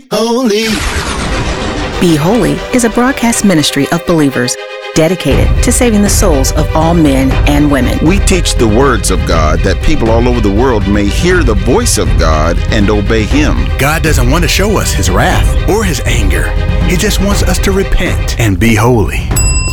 holy. Be Holy is a broadcast ministry of believers dedicated to saving the souls of all men and women. We teach the words of God that people all over the world may hear the voice of God and obey Him. God doesn't want to show us His wrath or His anger. He just wants us to repent and be holy.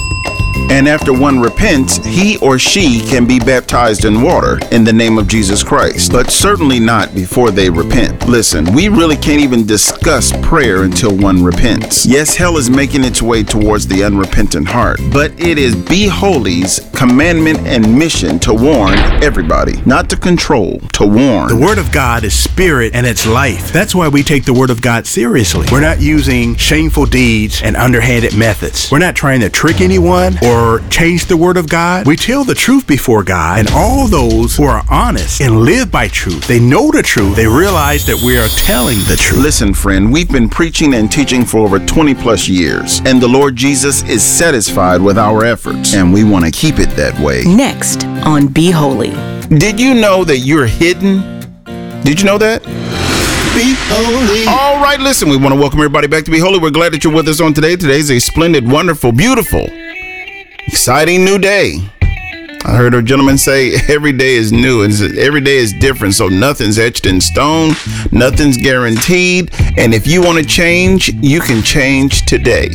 And after one repents, he or she can be baptized in water in the name of Jesus Christ, but certainly not before they repent. Listen, we really can't even discuss prayer until one repents. Yes, hell is making its way towards the unrepentant heart, but it is Be Holy's commandment and mission to warn everybody, not to control, to warn. The Word of God is spirit and it's life. That's why we take the Word of God seriously. We're not using shameful deeds and underhanded methods. We're not trying to trick anyone or change the Word of God. We tell the truth before God, and all those who are honest and live by truth, they know the truth, they realize that we are telling the truth. Listen, friend, we've been preaching and teaching for over 20 plus years, and the Lord Jesus is satisfied with our efforts, and we want to keep it that way. Next on Be Holy. Did you know that you're hidden? Did you know that? Be holy. All right, listen, we want to welcome everybody back to Be Holy. We're glad that you're with us on today. Today's a splendid, wonderful, beautiful, exciting new day. I heard a gentleman say every day is new and every day is different, so nothing's etched in stone, nothing's guaranteed, and if you want to change, you can change today.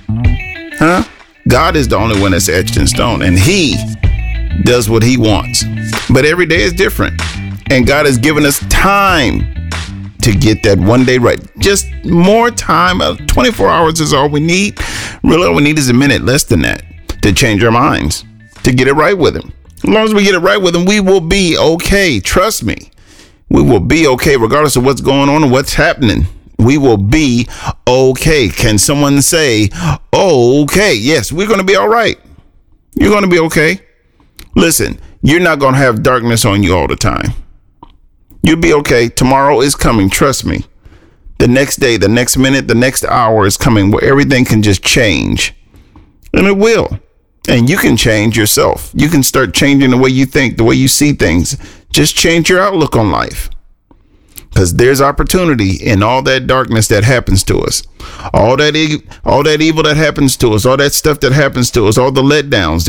Huh? God is the only one that's etched in stone, and He does what He wants. But every day is different, and God has given us time to get that one day right. Just more time. 24 hours is all we need. Really, all we need is a minute, less than that, to change our minds, to get it right with Him. As long as we get it right with Him, we will be okay. Trust me. We will be okay regardless of what's going on and what's happening. We will be okay. Can someone say, oh, okay? Yes, we're going to be all right. You're going to be okay. Listen, you're not going to have darkness on you all the time. You'll be okay. Tomorrow is coming. Trust me. The next day, the next minute, the next hour is coming where everything can just change. And it will. And you can change yourself. You can start changing the way you think, the way you see things. Just change your outlook on life. Because there's opportunity in all that darkness that happens to us. All that evil that happens to us, all that stuff that happens to us, all the letdowns.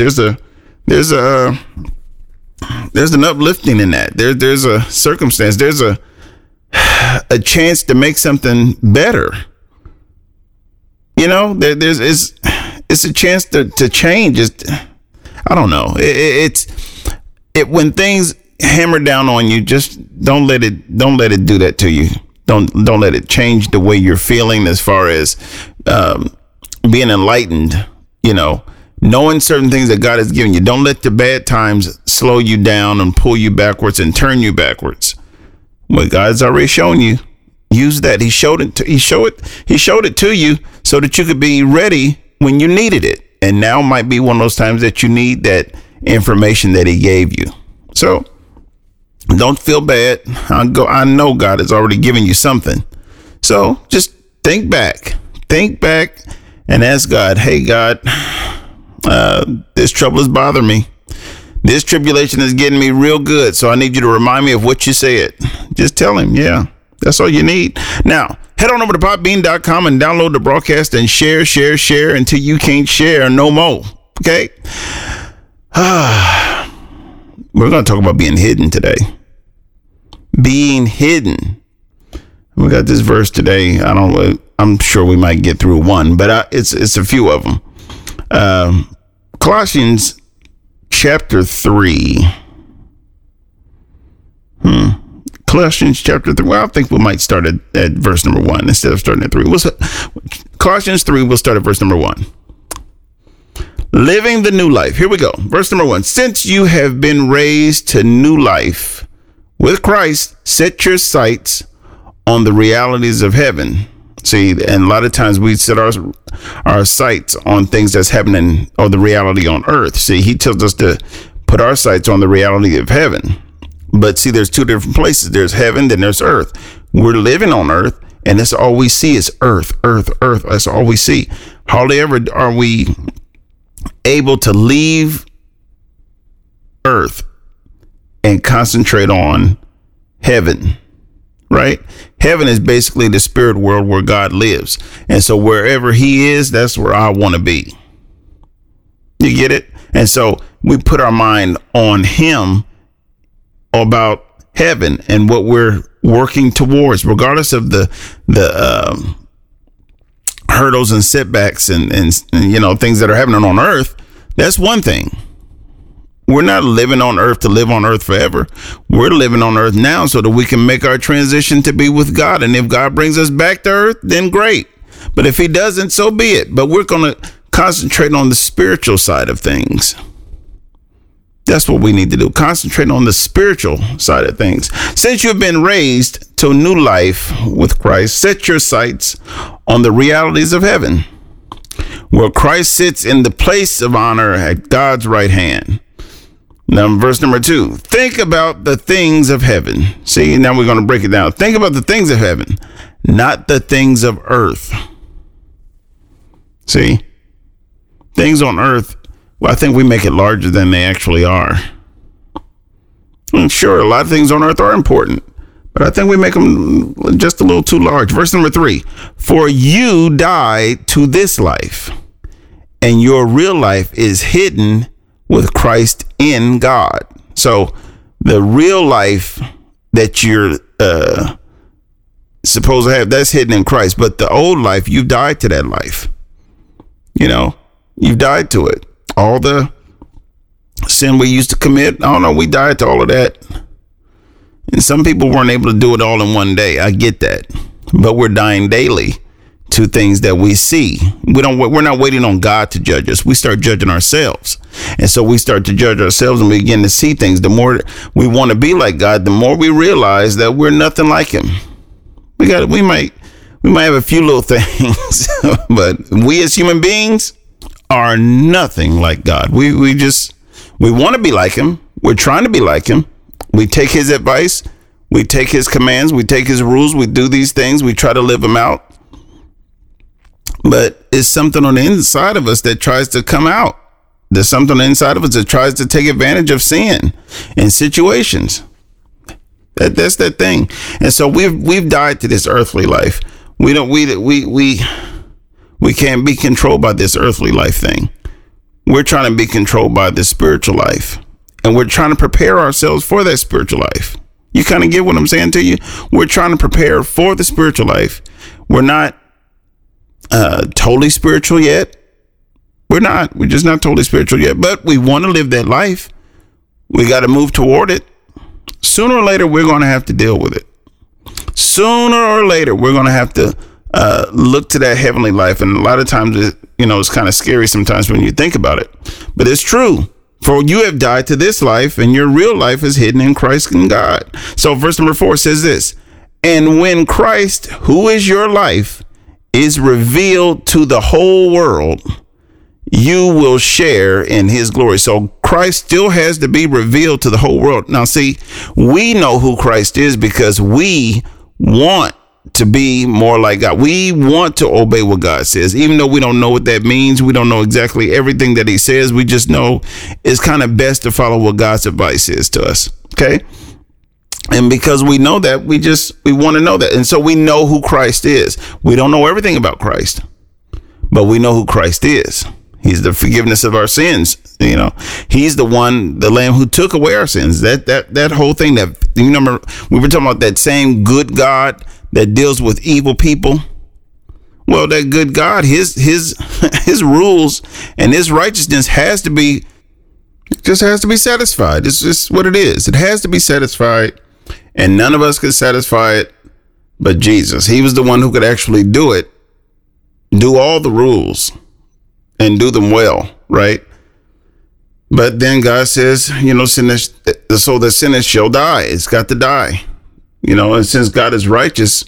There's an uplifting in that. There's a circumstance. There's a chance to make something better. You know, it's a chance to change. I don't know. When things hammer down on you, just don't let it do that to you. Don't let it change the way you're feeling as far as being enlightened, you know, knowing certain things that God has given you. Don't let the bad times slow you down and pull you backwards and turn you backwards. What God's already shown you, use that. He showed it to you so that you could be ready when you needed it. And now might be one of those times that you need that information that He gave you. So don't feel bad. I know God has already given you something. So just think back and ask God, hey, God, this trouble is bothering me. This tribulation is getting me real good. So I need you to remind me of what you said. Just tell Him. Yeah, that's all you need. Now, head on over to popbean.com and download the broadcast and share until you can't share no more. Okay? We're going to talk about being hidden today. Being hidden. We got this verse today. I'm sure we might get through one, but it's a few of them. Colossians chapter 3. Colossians chapter 3. Well, I think we might start at verse number 1 instead of starting at 3. Colossians 3, we'll start at verse number 1. Living the new life. Here we go. Verse number 1. Since you have been raised to new life with Christ, set your sights on the realities of heaven. See, and a lot of times we set our sights on things that's happening or the reality on earth. See, He tells us to put our sights on the reality of heaven. But see, there's two different places. There's heaven, then there's earth. We're living on earth, and that's all we see is earth. That's all we see. Hardly ever are we able to leave earth and concentrate on heaven. right? Heaven is basically the spirit world where God lives. And so wherever he is, that's where I want to be. You get it? And so we put our mind on him about heaven and what we're working towards, regardless of the hurdles and setbacks and you know, things that are happening on earth. That's one thing. We're not living on earth to live on earth forever. We're living on earth now so that we can make our transition to be with God. And if God brings us back to earth, then great. But if he doesn't, so be it. But we're going to concentrate on the spiritual side of things. That's what we need to do. Concentrate on the spiritual side of things. Since you've been raised to a new life with Christ, set your sights on the realities of heaven, where Christ sits in the place of honor at God's right hand. Now, verse number 2, think about the things of heaven. See, now we're going to break it down. Think about the things of heaven, not the things of earth. See, things on earth, well, I think we make it larger than they actually are. And sure, a lot of things on earth are important, but I think we make them just a little too large. Verse number 3, for you died to this life, and your real life is hidden with Christ in God. So the real life that you're supposed to have, that's hidden in Christ. But the old life, you died to that life. You know, you've died to it. All the sin we used to commit, I don't know, we died to all of that. And some people weren't able to do it all in one day. I get that. But we're dying daily to things that we see. We're not waiting on God to judge us. We start judging ourselves. And so we start to judge ourselves and we begin to see things. The more we want to be like God, the more we realize that we're nothing like him. We might have a few little things, but we as human beings are nothing like God. We want to be like him. We're trying to be like him. We take his advice. We take his commands. We take his rules. We do these things. We try to live them out. But it's something on the inside of us that tries to come out. There's something on the inside of us that tries to take advantage of sin in situations. That's that thing. And so we've died to this earthly life. We can't be controlled by this earthly life thing. We're trying to be controlled by the spiritual life. And we're trying to prepare ourselves for that spiritual life. You kind of get what I'm saying to you? We're trying to prepare for the spiritual life. We're not totally spiritual yet. We're just not totally spiritual yet, but we want to live that life. We got to move toward it. Sooner or later, we're going to have to deal with it. Sooner or later, we're going to have to look to that heavenly life. And a lot of times, it's kind of scary sometimes when you think about it, but it's true. For you have died to this life, and your real life is hidden in Christ and God. So verse number 4 says this, and when Christ, who is your life, is revealed to the whole world, you will share in his glory. So Christ still has to be revealed to the whole world. Now, see, we know who Christ is because we want to be more like God. We want to obey what God says, even though we don't know what that means. We don't know exactly everything that he says. We just know it's kind of best to follow what God's advice is to us. Okay. And because we know that, we want to know that. And so we know who Christ is. We don't know everything about Christ, but we know who Christ is. He's the forgiveness of our sins. He's the one, the Lamb who took away our sins. That whole thing that, remember, we were talking about that same good God that deals with evil people. Well, that good God, his rules and his righteousness has to be satisfied. It's just what it is. It has to be satisfied. And none of us could satisfy it but Jesus. He was the one who could actually do it, do all the rules and do them well, right? But then God says, sinners, so the sinners shall die. It's got to die. And since God is righteous,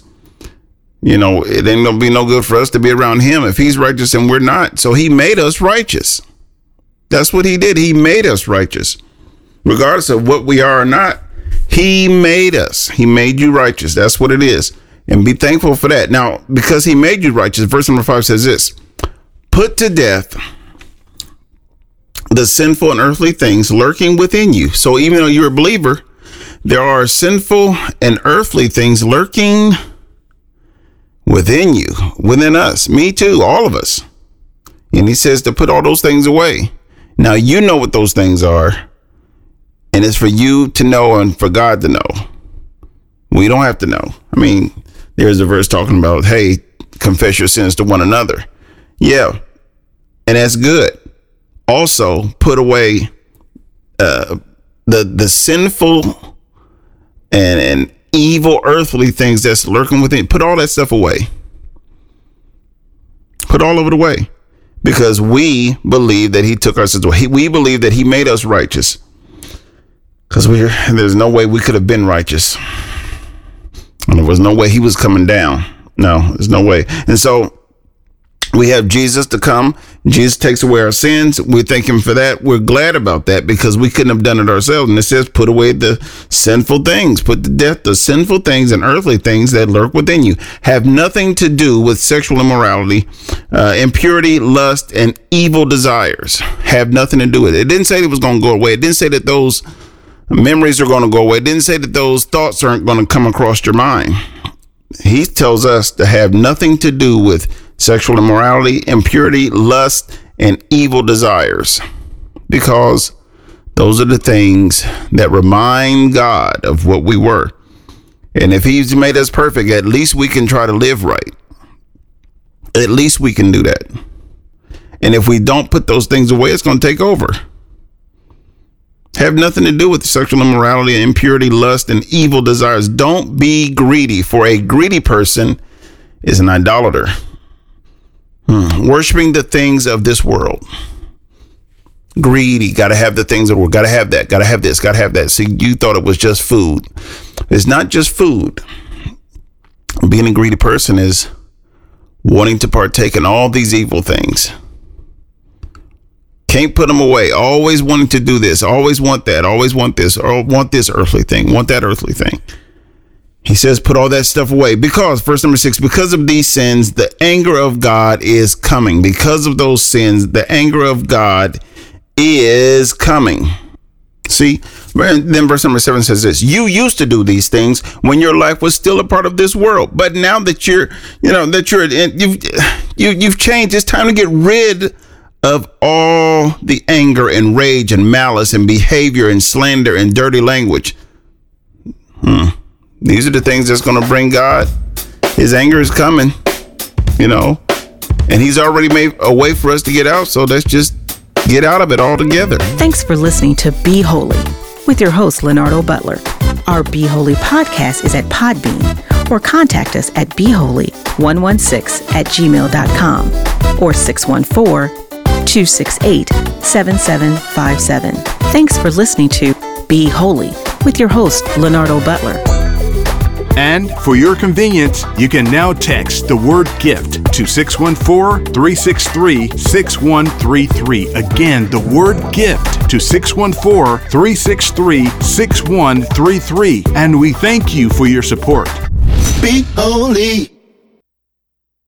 it ain't gonna be no good for us to be around him if he's righteous and we're not. So he made us righteous. That's what he did. He made us righteous. Regardless of what we are or not, he made us. He made you righteous. That's what it is. And be thankful for that. Now, because he made you righteous, verse number 5 says this, put to death the sinful and earthly things lurking within you. So even though you're a believer, there are sinful and earthly things lurking within you, within us, me too, all of us. And he says to put all those things away. Now, you know what those things are, and it's for you to know and for God to know. We don't have to know. I mean, there's a verse talking about, hey, confess your sins to one another. Yeah, and that's good. Also, put away the sinful and evil earthly things that's lurking within. Put all that stuff away. Put all of it away. Because we believe that he took our sins away. We believe that he made us righteous. Because there's no way we could have been righteous. And there was no way he was coming down. No, there's no way. And so we have Jesus to come. Jesus takes away our sins. We thank him for that. We're glad about that because we couldn't have done it ourselves. And it says, put away the sinful things, put to death the sinful things and earthly things that lurk within you. Have nothing to do with sexual immorality, impurity, lust, and evil desires. Have nothing to do with it. It didn't say it was going to go away. It didn't say that those memories are going to go away. It didn't say that those thoughts aren't going to come across your mind. He tells us to have nothing to do with sexual immorality, impurity, lust, and evil desires, because those are the things that remind God of what we were. And if he's made us perfect, at least we can try to live right. At least we can do that. And if we don't put those things away, it's going to take over. Have nothing to do with sexual immorality, impurity, lust, and evil desires. Don't be greedy, for a greedy person is an idolater. Worshipping the things of this world. Greedy, gotta have the things of the world, gotta have that, gotta have this, gotta have that. See, you thought it was just food. It's not just food. Being a greedy person is wanting to partake in all these evil things. Can't put them away. Always wanting to do this, always want that, always want this, or want this earthly thing, want that earthly thing. He says, put all that stuff away because, verse number 6, because of these sins, the anger of God is coming. Because of those sins, the anger of God is coming. See, then verse number 7 says this: you used to do these things when your life was still a part of this world. But now that you've changed, it's time to get rid of all the anger and rage and malice and behavior and slander and dirty language. These are the things that's going to bring God. His anger is coming, and he's already made a way for us to get out. So let's just get out of it altogether. Thanks for listening to Be Holy with your host, Leonardo Butler. Our Be Holy podcast is at Podbean, or contact us at beholy116@gmail.com or 614-268-7757. Thanks for listening to Be Holy with your host, Leonardo Butler. And for your convenience, you can now text the word GIFT to 614-363-6133. Again, the word GIFT to 614-363-6133. And we thank you for your support. Be holy.